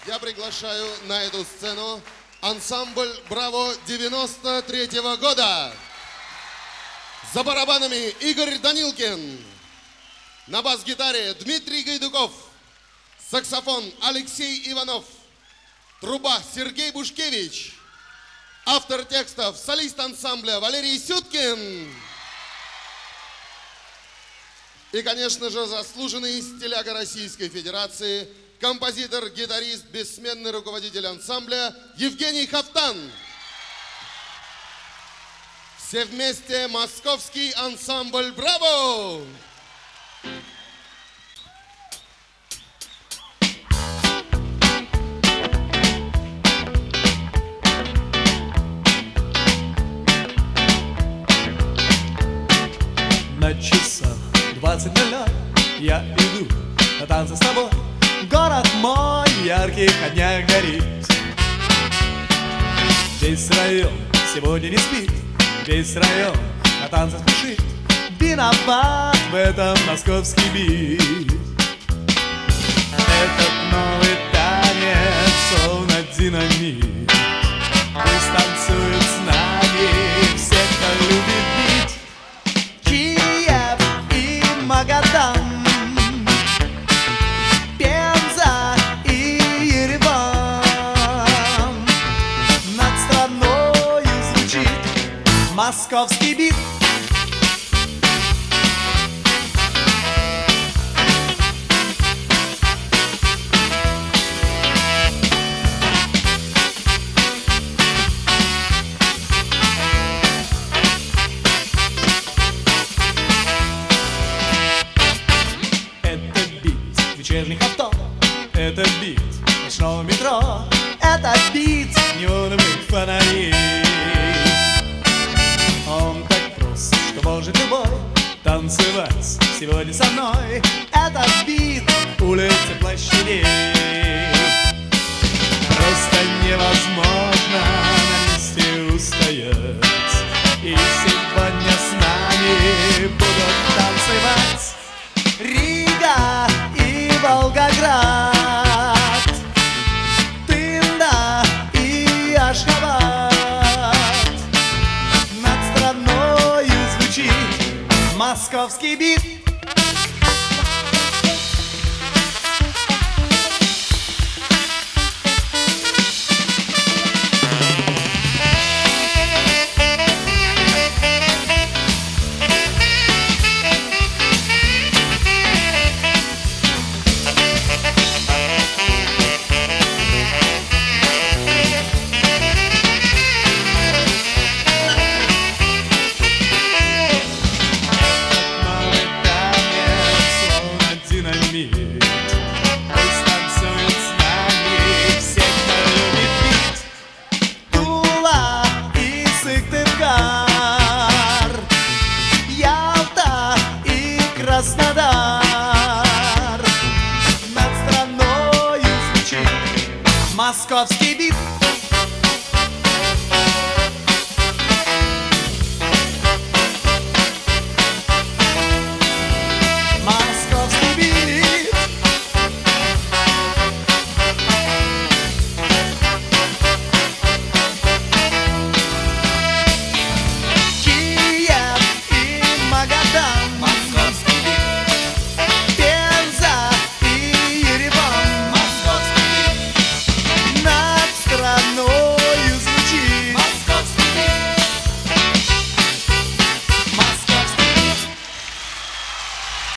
Я приглашаю на эту сцену ансамбль «Браво» 93-го года. За барабанами Игорь Данилкин. На бас-гитаре Дмитрий Гайдуков. Саксофон Алексей Иванов. Труба Сергей Бушкевич. Автор текстов, солист ансамбля Валерий Сюткин. И, конечно же, заслуженный стиляга Российской Федерации, композитор, гитарист, бессменный руководитель ансамбля Евгений Хафтан. Все вместе московский ансамбль «Браво». На часах 20:00 я иду на танцы с тобой. Город мой в ярких огнях горит. Весь район сегодня не спит, весь район на танцы спешит. Виноват в этом московский бит. Этот новый танец словно динамит. Пусть танцуют с нами все, кто любит бит. Киев и Магадан, Пенза и Ереван. Над страною звучит московский бит. Вечерних авто, это бит ночного метро, это бит неоновых фонарей. Он так прост, что может любой танцевать сегодня со мной. Это бит улиц и площадей. Просто невозможно на месте устоять. И сегодня с нами будут танцевать Рига и Волгоград, Тында и Ашхабад. Над страною звучит московский бит. Краснодар, над страною звучит московский